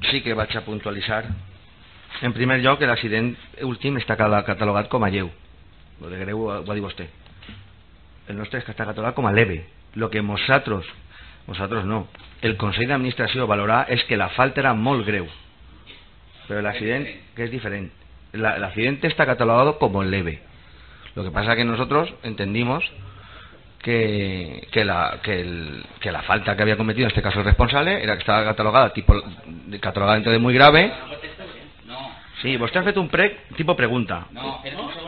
sí que vaig a puntualitzar. En primer lloc, l'accident últim està catalogat com a lleu. Lo de greu ho ha dit vostè. El nostre està catalogat com a leve. Lo que nosaltres no, el Consell d'Administració valorarà és que la falta era molt greu. Pero el accidente, que es diferente, el accidente está catalogado como leve. Lo que pasa es que nosotros entendimos que la falta que había cometido en este caso el responsable era que estaba catalogada catalogada de muy grave. Sí, vostè ha fet un prec tipo pregunta. No,